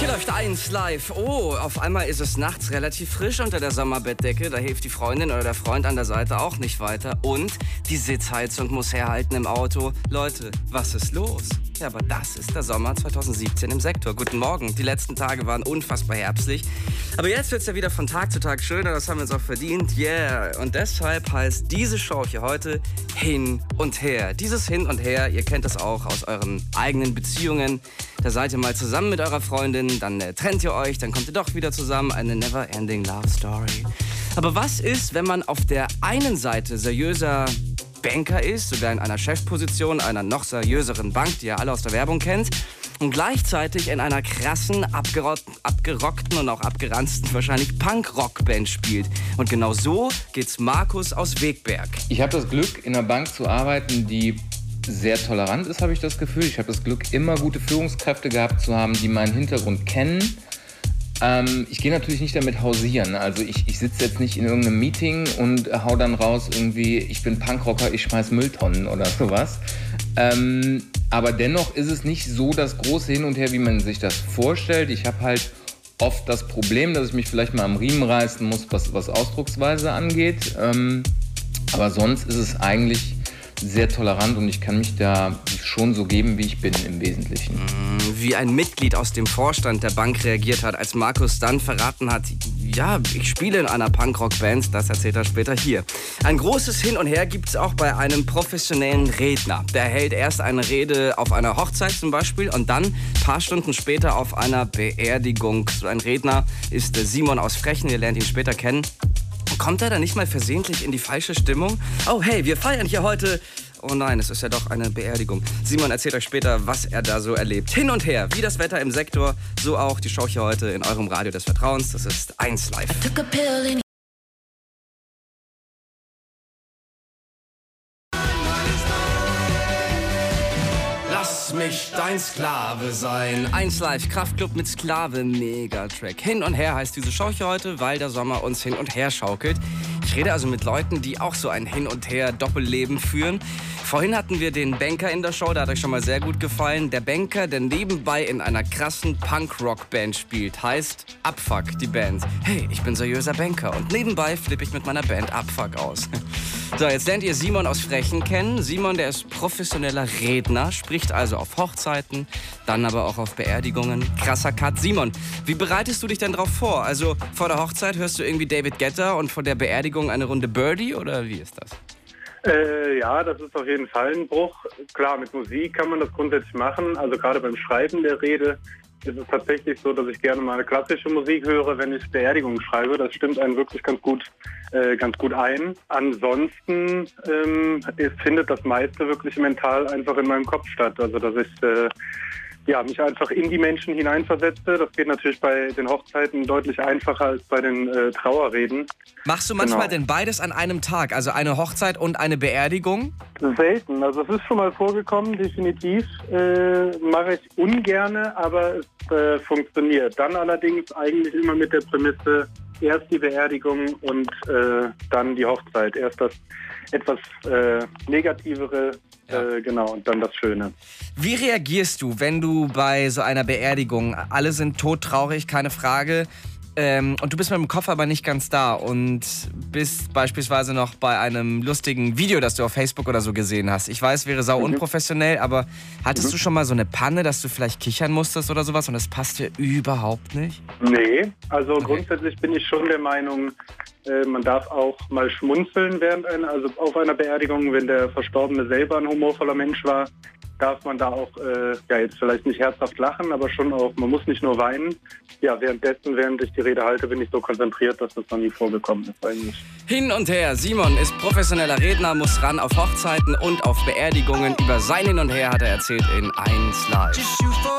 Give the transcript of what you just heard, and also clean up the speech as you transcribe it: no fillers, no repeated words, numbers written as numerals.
läuft 1 live. Oh, auf einmal ist es nachts relativ frisch unter der Sommerbettdecke. Da hilft die Freundin oder der Freund an der Seite auch nicht weiter. Und die Sitzheizung muss herhalten im Auto. Leute, was ist los? Ja, aber das ist der Sommer 2017 im Sektor. Guten Morgen. Die letzten Tage waren unfassbar herbstlich. Aber jetzt wird es ja wieder von Tag zu Tag schöner. Das haben wir uns auch verdient. Yeah. Und deshalb heißt diese Show hier heute Hin und Her. Dieses Hin und Her, ihr kennt das auch aus euren eigenen Beziehungen. Da seid ihr mal zusammen mit eurer Freundin, dann trennt ihr euch, dann kommt ihr doch wieder zusammen. Eine never-ending love story. Aber was ist, wenn man auf der einen Seite seriöser Banker ist, sogar in einer Chefposition einer noch seriöseren Bank, die ihr alle aus der Werbung kennt, und gleichzeitig in einer krassen, abgerockten und auch abgeranzten, wahrscheinlich Punk-Rock-Band spielt. Und genau so geht's Markus aus Wegberg. Ich habe das Glück, in einer Bank zu arbeiten, die sehr tolerant ist, habe ich das Gefühl. Ich habe das Glück, immer gute Führungskräfte gehabt zu haben, die meinen Hintergrund kennen. Ich gehe natürlich nicht damit hausieren. Also ich sitze jetzt nicht in irgendeinem Meeting und hau dann raus irgendwie, ich bin Punkrocker, ich schmeiß Mülltonnen oder sowas. Aber dennoch ist es nicht so das große Hin und Her, wie man sich das vorstellt. Ich habe halt oft das Problem, dass ich mich vielleicht mal am Riemen reißen muss, was Ausdrucksweise angeht. Aber sonst ist es eigentlich sehr tolerant und ich kann mich da schon so geben, wie ich bin im Wesentlichen. Wie ein Mitglied aus dem Vorstand der Bank reagiert hat, als Markus dann verraten hat, ja, ich spiele in einer Punkrock-Band, das erzählt er später hier. Ein großes Hin und Her gibt es auch bei einem professionellen Redner. Der hält erst eine Rede auf einer Hochzeit zum Beispiel und dann ein paar Stunden später auf einer Beerdigung. So ein Redner ist Simon aus Frechen, ihr lernt ihn später kennen. Kommt er da nicht mal versehentlich in die falsche Stimmung? Oh hey, wir feiern hier heute... Oh nein, es ist ja doch eine Beerdigung. Simon erzählt euch später, was er da so erlebt. Hin und her, wie das Wetter im Sektor, so auch die Show hier heute in eurem Radio des Vertrauens. Das ist 1 live. Lass mich dein Sklave sein. 1 live, Kraftklub mit Sklave, Megatrack. Hin und her heißt diese Show hier heute, weil der Sommer uns hin und her schaukelt. Ich rede also mit Leuten, die auch so ein Hin und Her Doppelleben führen. Vorhin hatten wir den Banker in der Show, der hat euch schon mal sehr gut gefallen. Der Banker, der nebenbei in einer krassen Punk-Rock-Band spielt, heißt Abfuck, die Band. Hey, ich bin seriöser Banker und nebenbei flippe ich mit meiner Band Abfuck aus. So, jetzt lernt ihr Simon aus Frechen kennen. Simon, der ist professioneller Redner, spricht also auf Hochzeiten, dann aber auch auf Beerdigungen. Krasser Cut. Simon, wie bereitest du dich denn drauf vor? Also vor der Hochzeit hörst du irgendwie David Guetta und vor der Beerdigung eine Runde Birdie oder wie ist das? Ja, das ist auf jeden Fall ein Bruch. Klar, mit Musik kann man das grundsätzlich machen. Also gerade beim Schreiben der Rede ist es tatsächlich so, dass ich gerne mal eine klassische Musik höre, wenn ich Beerdigungen schreibe. Das stimmt einen wirklich ganz gut ein. Ansonsten findet das meiste wirklich mental einfach in meinem Kopf statt. Also dass ich mich einfach in die Menschen hineinversetze. Das geht natürlich bei den Hochzeiten deutlich einfacher als bei den Trauerreden. Machst du manchmal denn beides an einem Tag? Also eine Hochzeit und eine Beerdigung? Selten. Also es ist schon mal vorgekommen, definitiv. Mache ich ungerne, aber es funktioniert. Dann allerdings eigentlich immer mit der Prämisse, erst die Beerdigung und dann die Hochzeit. Erst das etwas Negativere, und dann das Schöne. Wie reagierst du, wenn du bei so einer Beerdigung, alle sind todtraurig, keine Frage, und du bist mit dem Kopf aber nicht ganz da und bist beispielsweise noch bei einem lustigen Video, das du auf Facebook oder so gesehen hast. Ich weiß, wäre sau unprofessionell, aber hattest du schon mal so eine Panne, dass du vielleicht kichern musstest oder sowas und das passt dir überhaupt nicht? Nee, also grundsätzlich bin ich schon der Meinung, man darf auch mal schmunzeln auf einer Beerdigung, wenn der Verstorbene selber ein humorvoller Mensch war, darf man da auch, jetzt vielleicht nicht herzhaft lachen, aber schon auch, man muss nicht nur weinen. Ja, während ich die Rede halte, bin ich so konzentriert, dass das noch nie vorgekommen ist eigentlich. Hin und her. Simon ist professioneller Redner, muss ran auf Hochzeiten und auf Beerdigungen. Über sein Hin und Her hat er erzählt in 1 live.